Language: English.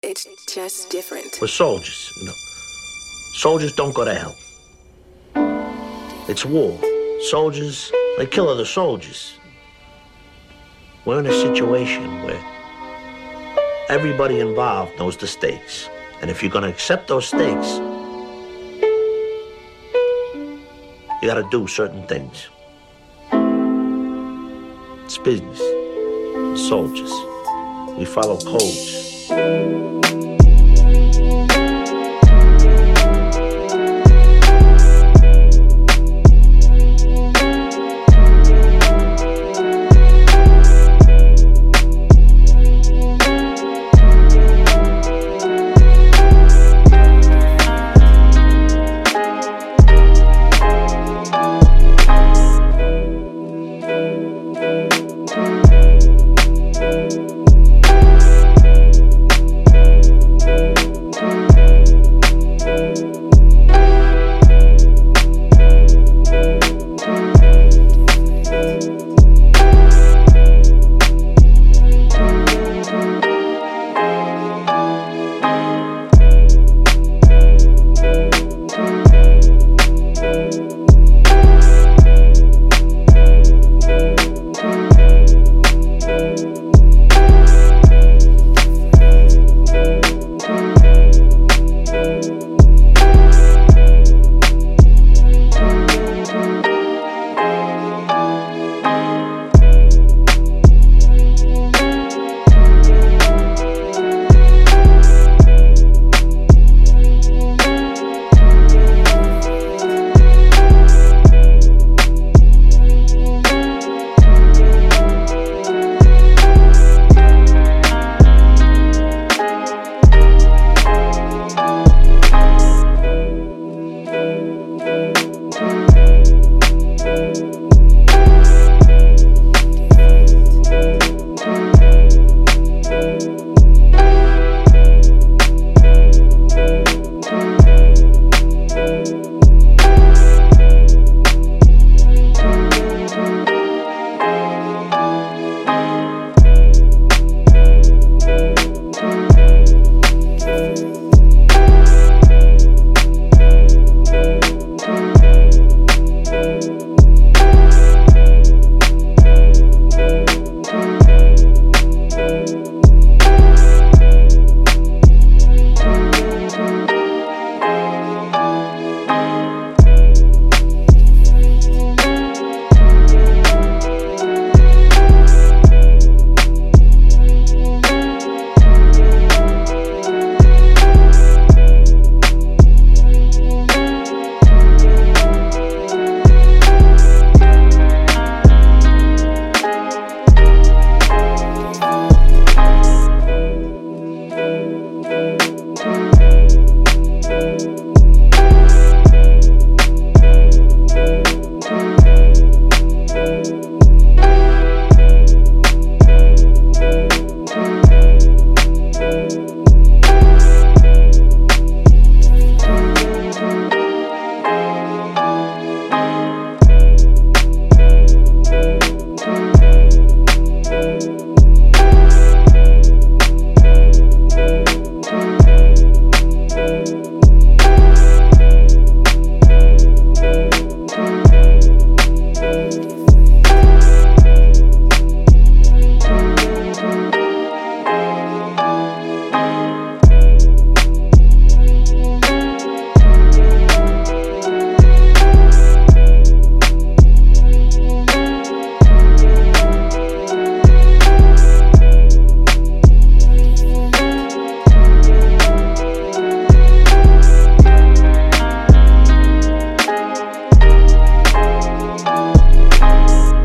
It's just different. We're soldiers, you know. Soldiers don't go to hell. It's war. Soldiers, they kill other soldiers. We're in a situation where everybody involved knows the stakes. And if you're going to accept those stakes, you got to do certain things. It's business. We're soldiers. We follow codes.